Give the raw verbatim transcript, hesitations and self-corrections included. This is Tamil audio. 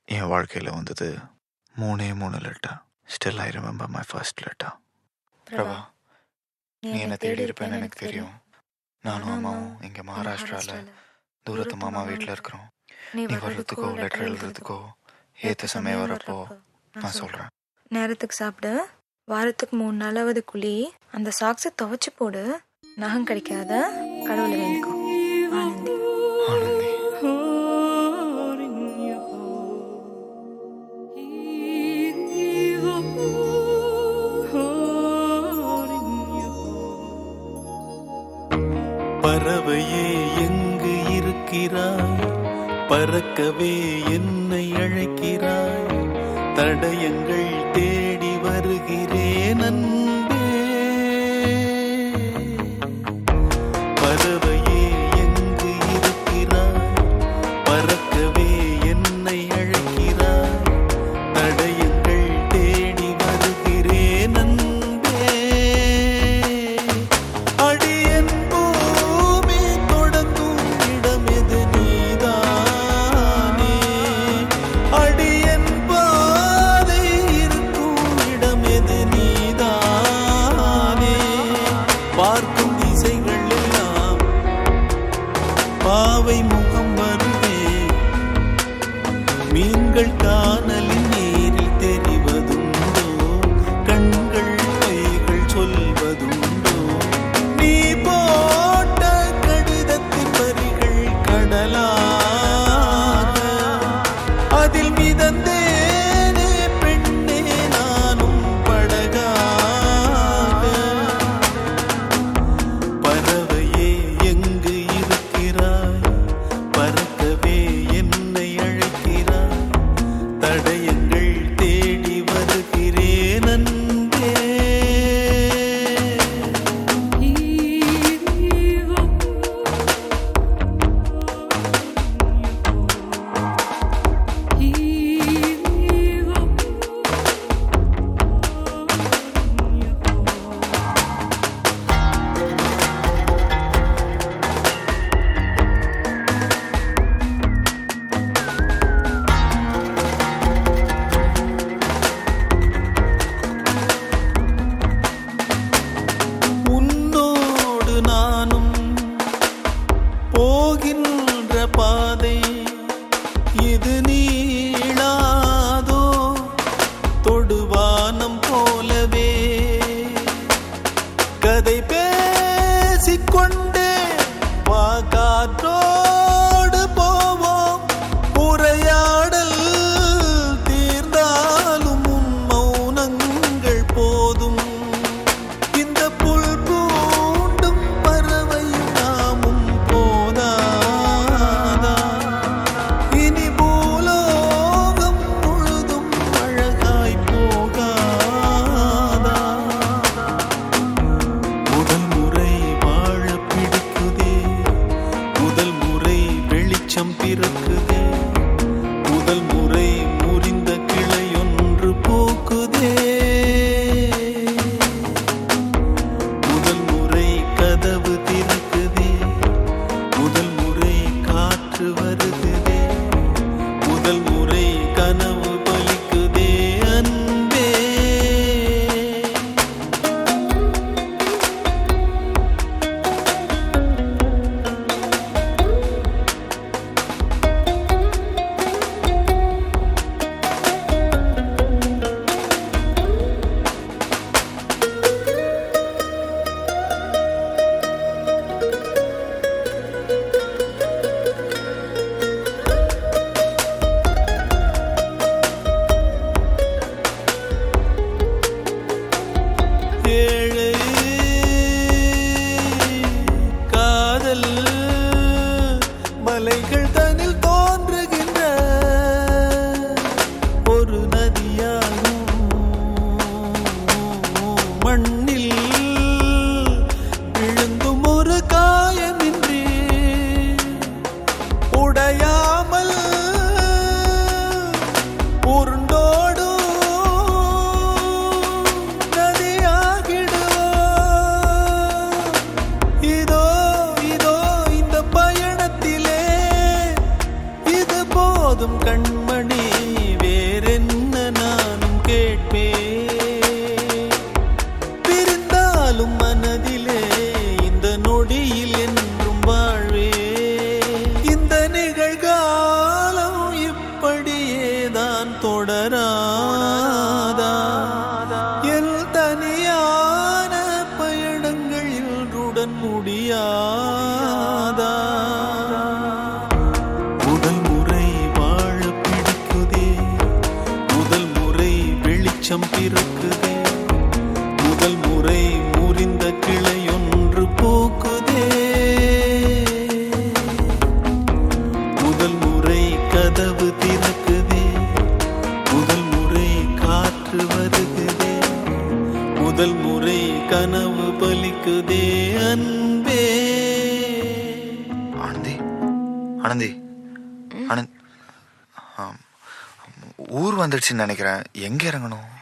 என் வாழ்க்கையில் வந்தது மூணே மூணு letter. Still I remember my first letter. Prabha, நீ என்னை தேடி இருப்பேன்னு எனக்கு தெரியும். நானும் அம்மாவும் இங்கே மகாராஷ்டிராவில் தூரத்து மாமா வீட்டில் இருக்கிறோம். நீ வர்றதுக்கோ லெட்டர் எழுதுறதுக்கோ ஏற்ற சமயம் வரப்போ நான் சொல்கிறேன். நேரத்துக்கு சாப்பிடு, வாரத்துக்கு மூணு நாளாவது குழி, அந்த சாக்ஸை துவைச்சு போடு, நகம் கிடைக்காத கடவுளை வேண்டிக்கோ. ஆனந்தி. ஆனந்தி. பறவையே எங்கு இருக்கிறாய், பறக்கவே என்னை அழைக்கிறாய், தடயங்கள் தேடி வருகிறேன் அன்பே. பறவையே எங்கு இருக்கிறாய், பறக்கவே என்னை அழைக்கிறாய், தடயங்கள் தேடி வருகிறேன் அன்பே. அடியன் பூமி தொடங்கும் இடம் எது நீதானே, அடியன் பாதை இருக்கும் இடம் எது நீதானே. பார்க்கும் திசைகள் எல்லாம் பாவை முகம் வருவே, மீன்கள் காணலின் நீரில் தெரிவதுண்டோ, கண்கள் கைகள் சொல்வதுண்டோ. நீ போட்ட கடிதத்தின் வரிகள் கடலாக, அதில் மிதந்தேனே பெண்ணே நானும் படகாக. பறவையே எங்கு இருக்கிறாய், பறக்கவே என்னை அழைக்கிறாய், தடயங்கள் தேடி வருகிறேன் அன்பே. உன்னோடு நானும் போகின்ற பாதை இது நீளாதோ, தொடுவானம் போலவே கதை பேசிக்கொண்டே வா, காற்றோடு போவோம். உரையாடல் தீர்ந்தாலும் உன் மௌனங்கள் போதும். இந்த புல் பூண்டும் பறவையும் நாமும் போதாதா, இனி பூலோகம் முழுதும் அழகாய் போகாதா. முதல் முறை வாழ பிடிக்குதே, முதல் முறை வெளிச்சம் பிறக்குதே, முதல் முறை முறிந்த கிளையொன்று பூக்குதே, முதல் முறை கதவு திறக்குதே, முதல் முறை காற்று வருகுதே, முதல் முறை கனவு பலிக்குதே அன்பே. தொடராதா என் தனியான பயணங்கள் இன்றுடன் முடியாதா முதல் முறை வாழ பிடிக்குதே முதல் முறை வெளிச்சம் பிறக்குதே முதல் முறை முறிந்த கிளையொன்று பூக்குதே முதல் முறை கதவு திறக்குதே முதல் முறை காற்று வருகுதே முதல் முறை கனவு பலிக்குதே அன்பே. ஆனந்தி ஆனந்தி ஆனந்த் ஆம், ஊர் வந்துடுச்சுன்னு நினைக்கிறேன். எங்க இறங்கணும்?